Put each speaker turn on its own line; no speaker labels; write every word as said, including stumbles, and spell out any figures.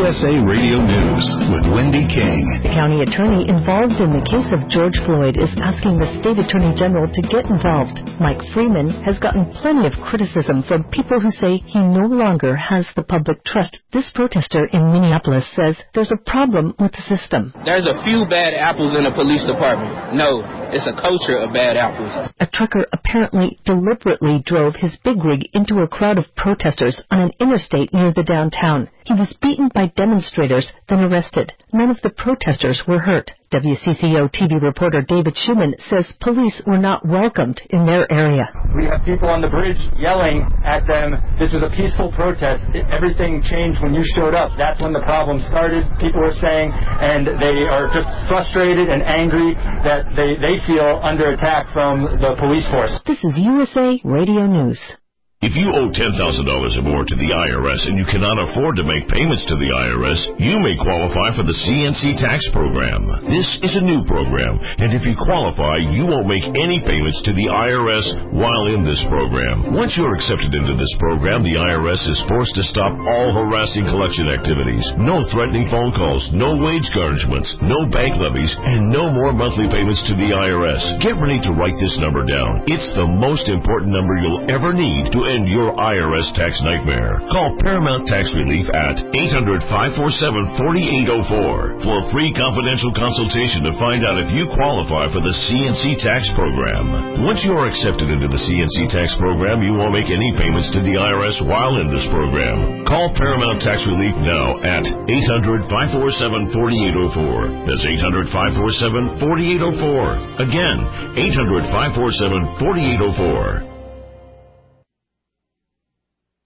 S A Radio News with Wendy King.
The county attorney involved in the case of George Floyd is asking the state attorney general to get involved. Mike Freeman has gotten plenty of criticism from people who say he no longer has the public trust. This protester in Minneapolis says there's a problem with the system.
There's a few bad apples in the police department. No, it's a culture of bad apples.
A trucker apparently deliberately drove his big rig into a crowd of protesters on an interstate near the downtown. He was beaten by demonstrators, then arrested. None of the protesters were hurt. W C C O T V reporter David Schumann says police were not welcomed in their area.
We have people on the bridge yelling at them. This was a peaceful protest. Everything changed when you showed up. That's when the problem started, people were saying, and they are just frustrated and angry that they, they feel under attack from the police force.
This is U S A Radio News.
If you owe ten thousand dollars or more to the I R S and you cannot afford to make payments to the I R S, you may qualify for the C N C tax program. This is a new program, and if you qualify, you won't make any payments to the I R S while in this program. Once you're accepted into this program, the I R S is forced to stop all harassing collection activities. No threatening phone calls, no wage garnishments, no bank levies, and no more monthly payments to the I R S. Get ready to write this number down. It's the most important number you'll ever need to end your I R S tax nightmare. Call Paramount Tax Relief at eight hundred, five four seven, four eight zero four for a free confidential consultation to find out if you qualify for the C N C tax program. Once you are accepted into the C N C tax program, you won't make any payments to the I R S while in this program. Call Paramount Tax Relief now at eight hundred, five four seven, four eight zero four. That's eight hundred, five four seven, four eight zero four. Again, eight hundred, five four seven, four eight zero four.